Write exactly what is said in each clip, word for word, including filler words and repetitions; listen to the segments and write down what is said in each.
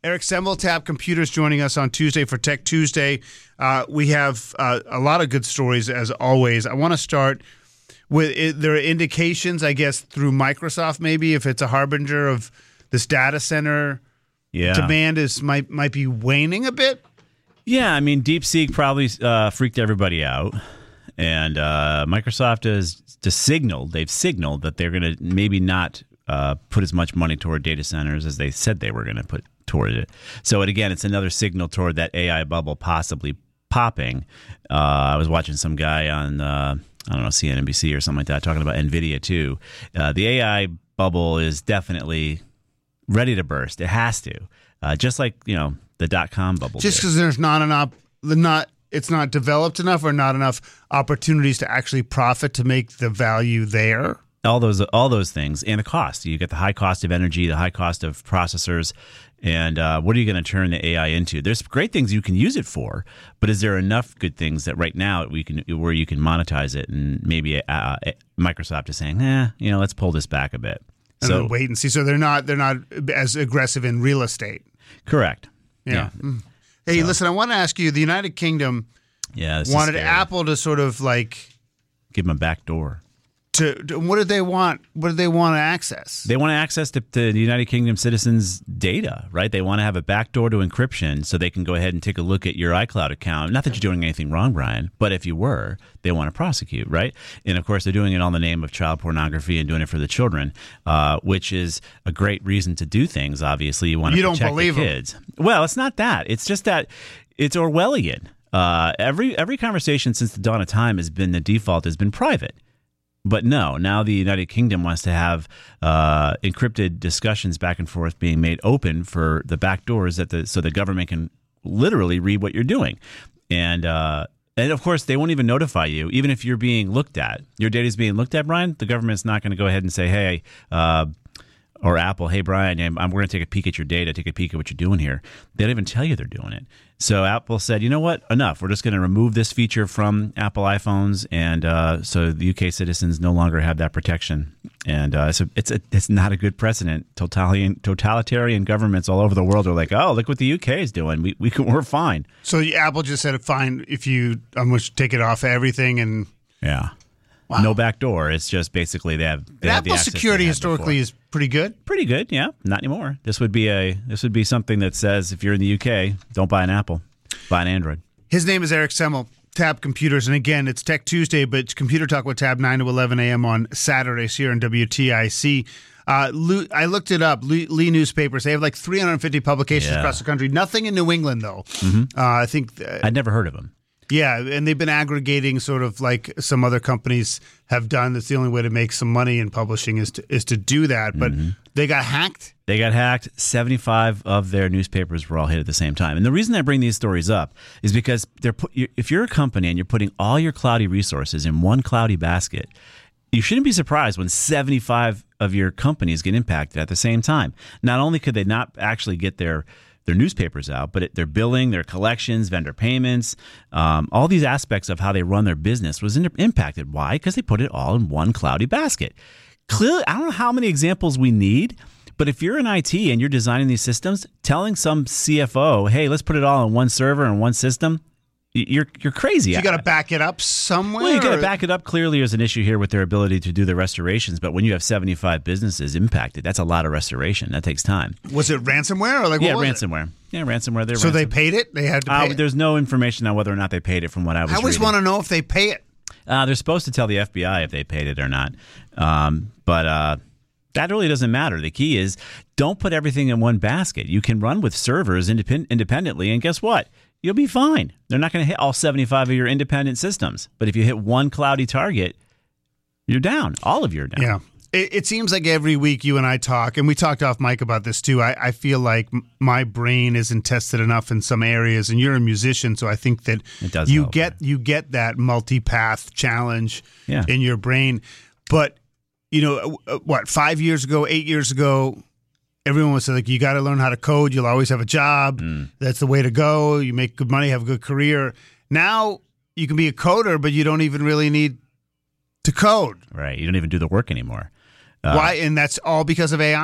Eric Semmel, Tab Computers, joining us on Tuesday for Tech Tuesday. Uh, we have uh, a lot of good stories, as always. I want to start with it, there are indications, I guess, through Microsoft, maybe, if it's a harbinger of this data center yeah. demand is might might be waning a bit. Yeah, I mean, DeepSeek probably uh, freaked everybody out. And uh, Microsoft has just signaled, they've signaled that they're going to maybe not uh, put as much money toward data centers as they said they were going to put toward it. So, it, again, it's another signal toward that A I bubble possibly popping. Uh, I was watching some guy on, uh, I don't know, C N B C or something like that, talking about NVIDIA too. Uh, the A I bubble is definitely ready to burst. It has to. Uh, just like, you know, the dot-com bubble Just because there's not enough, not it's not developed enough or not enough opportunities to actually profit to make the value there? All those all those things, and the cost. You get the high cost of energy, the high cost of processors, and uh, what are you going to turn the A I into? There's great things you can use it for, but is there enough good things that right now we can where you can monetize it? And maybe uh, Microsoft is saying, eh, you know, let's pull this back a bit. And so then wait and see. So they're not they're not as aggressive in real estate. Correct. Yeah. yeah. Hey, so. listen, I want to ask you. The United Kingdom yeah, wanted Apple to sort of like give them a back door. To, to what did they want? What did they want to access? They want access to, to the United Kingdom citizens' data, right? They want to have a backdoor to encryption so they can go ahead and take a look at your iCloud account. Not that you're doing anything wrong, Brian, but if you were, they want to prosecute, right? And of course, they're doing it all in the name of child pornography and doing it for the children, uh, which is a great reason to do things. Obviously, you want to you protect don't believe the kids. Them. Well, it's not that. It's just that it's Orwellian. Uh, every every conversation since the dawn of time has been the default has been private. But no, now the United Kingdom wants to have uh, encrypted discussions back and forth being made open for the back doors that the so the government can literally read what you're doing, and uh, and of course they won't even notify you, even if you're being looked at. Your data is being looked at, Brian. The government's not going to go ahead and say, hey. Uh, Or Apple, hey, Brian, I'm, I'm, we're going to take a peek at your data, take a peek at what you're doing here. They don't even tell you they're doing it. So Apple said, you know what, enough. We're just going to remove this feature from Apple iPhones, and uh, so the U K citizens no longer have that protection. And uh, so it's a, it's not a good precedent. Totalitarian, totalitarian governments all over the world are like, oh, look what the U K is doing. We, we can, we're fine. So Apple just said, fine, if you, I'm going to take it off everything and... Yeah. Wow. No back door. It's just basically they have. They have Apple the security historically before. is pretty good. Pretty good, yeah. Not anymore. This would be a. This would be something that says if you're in the U K, don't buy an Apple, buy an Android. His name is Eric Semmel, Tab Computers, and again, it's Tech Tuesday, but it's Computer Talk with Tab nine to eleven a.m. on Saturdays here on W T I C. Uh, I looked it up. Lee, Lee Newspapers. They have like three hundred fifty publications yeah. across the country. Nothing in New England though. Mm-hmm. Uh, I think uh, I'd never heard of them. Yeah, and they've been aggregating sort of like some other companies have done. That's the only way to make some money in publishing is to is to do that. But mm-hmm. they got hacked. They got hacked. seventy-five of their newspapers were all hit at the same time. And the reason I bring these stories up is because they're put, if you're a company and you're putting all your cloudy resources in one cloudy basket, you shouldn't be surprised when seventy-five of your companies get impacted at the same time. Not only could they not actually get their their newspapers out, but it, their billing, their collections, vendor payments, um, all these aspects of how they run their business was in, impacted. Why? Because they put it all in one cloudy basket. Clearly, I don't know how many examples we need, but if you're in I T and you're designing these systems, telling some C F O, hey, let's put it all in one server and one system, You're you're crazy. So you got to back it up somewhere? Well, you got to back it up. Clearly, there's an issue here with their ability to do the restorations. But when you have seventy-five businesses impacted, that's a lot of restoration. That takes time. Was it ransomware or like yeah, what was ransomware? It? Yeah, ransomware. They're so ransom- they paid it. They had to pay uh, it. There's no information on whether or not they paid it. From what I was, I always reading. want to know if they pay it. Uh, they're supposed to tell the F B I if they paid it or not. Um, but uh, that really doesn't matter. The key is don't put everything in one basket. You can run with servers independ- independently, and guess what? You'll be fine. They're not going to hit all seventy-five of your independent systems. But if you hit one cloudy target, you're down. All of you are down. Yeah. It, it seems like every week you and I talk, and we talked off mic about this too. I, I feel like m- my brain isn't tested enough in some areas, and you're a musician, so I think that it does you help, get yeah. you get that multi-path challenge yeah. in your brain. But, you know, what, five years ago, eight years ago, everyone was like, you got to learn how to code. You'll always have a job. Mm. That's the way to go. You make good money, have a good career. Now you can be a coder, but you don't even really need to code. Right. You don't even do the work anymore. Uh, Why? And that's all because of A I?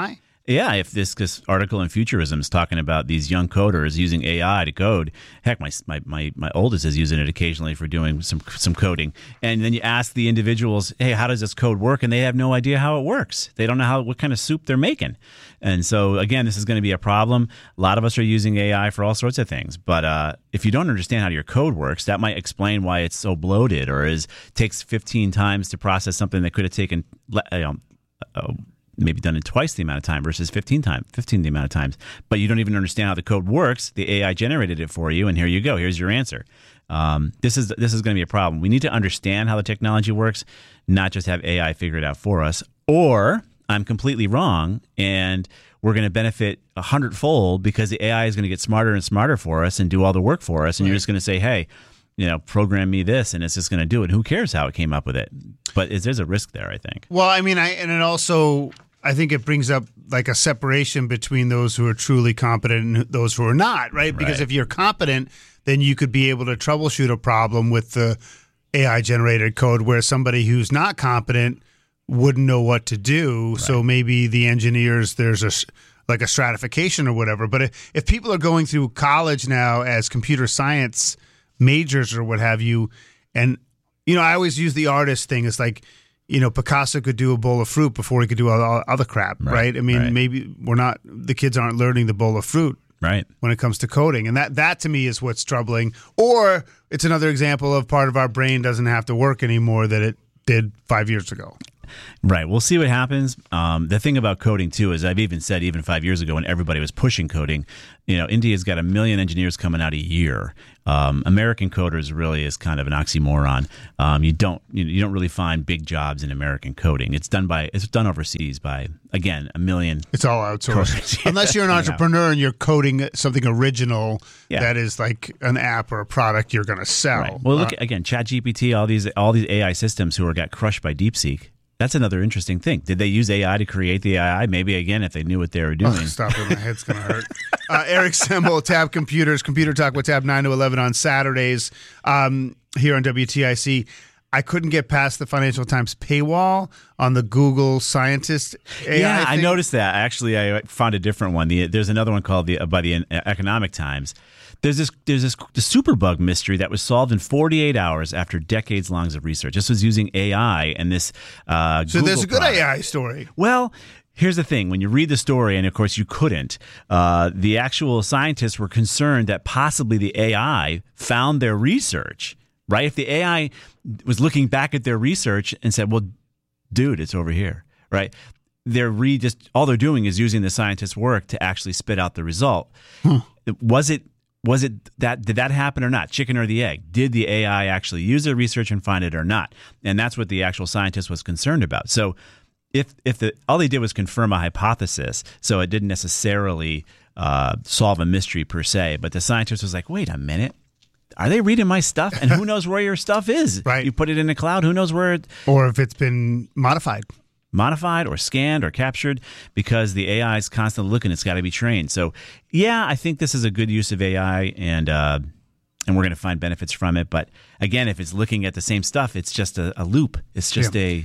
Yeah, if this, this article in Futurism is talking about these young coders using A I to code, heck, my my my, my oldest is using it occasionally for doing some some coding. And then you ask the individuals, hey, how does this code work? And they have no idea how it works. They don't know how what kind of soup they're making. And so, again, this is going to be a problem. A lot of us are using A I for all sorts of things. But uh, if you don't understand how your code works, that might explain why it's so bloated or is takes fifteen times to process something that could have taken you know, uh, maybe done in twice the amount of time versus fifteen times, fifteen the amount of times. But you don't even understand how the code works. The A I generated it for you, and here you go. Here's your answer. Um, this is this is going to be a problem. We need to understand how the technology works, not just have A I figure it out for us. Or I'm completely wrong, and we're going to benefit a hundredfold because the A I is going to get smarter and smarter for us and do all the work for us. And right. You're just going to say, hey, you know, program me this, and it's just going to do it. Who cares how it came up with it? But is, there's a risk there, I think. Well, I mean, I and it also, I think it brings up like a separation between those who are truly competent and those who are not, right? Because Right. if you're competent, then you could be able to troubleshoot a problem with the A I-generated code, where somebody who's not competent wouldn't know what to do. Right. So maybe the engineers, there's a like a stratification or whatever. But if, if people are going through college now as computer science majors or what have you, and you know, I always use the artist thing. It's like, you know, Picasso could do a bowl of fruit before he could do all, all other crap, right? right? I mean, right. maybe we're not the kids aren't learning the bowl of fruit, right? When it comes to coding, and that that to me is what's troubling. Or it's another example of part of our brain doesn't have to work anymore that it did five years ago. Right. We'll see what happens. Um, the thing about coding, too, is I've even said even five years ago when everybody was pushing coding, you know, India's got a million engineers coming out a year. Um, American coders really is kind of an oxymoron. Um, you don't you, you don't really find big jobs in American coding. It's done by it's done overseas by, again, a million. It's all outsourced. Unless you're an entrepreneur and you're coding something original yeah. that is like an app or a product you're going to sell. Right. Well, look, uh, again, ChatGPT, all these all these A I systems who are got crushed by DeepSeek. That's another interesting thing. Did they use A I to create the A I? Maybe, again, if they knew what they were doing. Oh, stop it. My head's going to hurt. uh, Eric Semmel, Tab Computers, Computer Talk with Tab nine to eleven on Saturdays um, here on W T I C. I couldn't get past the Financial Times paywall on the Google Scientist A I Yeah, thing. I noticed that. Actually, I found a different one. The, there's another one called the by the Economic Times. There's this there's this the superbug mystery that was solved in forty-eight hours after decades long of research. This was using A I and this uh, So Google there's a good product. A I story. Well, here's the thing. When you read the story, and of course you couldn't, uh, the actual scientists were concerned that possibly the A I found their research, right? If the A I was looking back at their research and said, well, dude, it's over here, right? They're re just all they're doing is using the scientist's work to actually spit out the result. Hmm. Was it Was it that did that happen or not? Chicken or the egg? Did the A I actually use their research and find it or not? And that's what the actual scientist was concerned about. So if if the all they did was confirm a hypothesis, so it didn't necessarily uh, solve a mystery per se, but the scientist was like, wait a minute. Are they reading my stuff? And who knows where your stuff is? Right. You put it in the cloud. Who knows where it Or if it's been modified. Modified or scanned or captured, because the A I is constantly looking. It's got to be trained. So, yeah, I think this is a good use of A I, and uh, and we're going to find benefits from it. But again, if it's looking at the same stuff, it's just a, a loop. It's just yeah.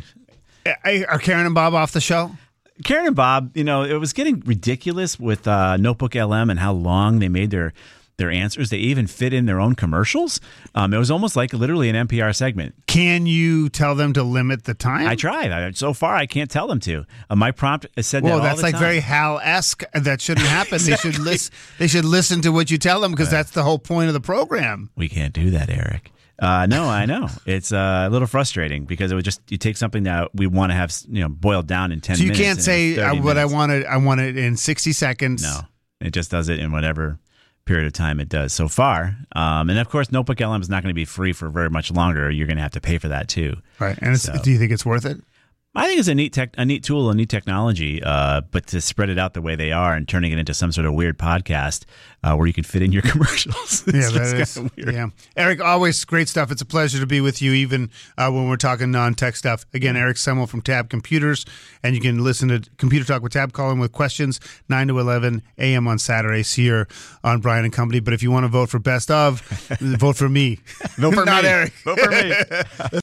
a. Are Karen and Bob off the show? Karen and Bob, you know, it was getting ridiculous with uh, Notebook L M and how long they made their. Their answers. They even fit in their own commercials. Um, it was almost like literally an N P R segment. Can you tell them to limit the time? I tried. I, so far, I can't tell them to. Uh, my prompt said well, that all that's the like time. very Hal-esque. That shouldn't happen. Exactly. They should listen. They should listen to what you tell them, because that's the whole point of the program. We can't do that, Eric. Uh, no, I know. It's uh, a little frustrating because it would just you take something that we want to have, you know, boiled down in ten So you minutes. can't say uh, what I wanted. I want it in sixty seconds. No, it just does it in whatever period of time it does so far. Um, and of course, Notebook L M is not going to be free for very much longer. You're going to have to pay for that too. Right. And it's, So- do you think it's worth it? I think it's a neat tech, a neat tool, a neat technology, uh, but to spread it out the way they are and turning it into some sort of weird podcast uh, where you can fit in your commercials. Yeah, It's that just is. kinda weird. Yeah, Eric, always great stuff. It's a pleasure to be with you, even uh, when we're talking non-tech stuff. Again, Eric Semmel from Tab Computers, and you can listen to Computer Talk with Tab. Call in with questions nine to eleven a m on Saturdays here on Brian and Company. But if you want to vote for best of, vote for me. Vote for Not me. Eric. Vote for me.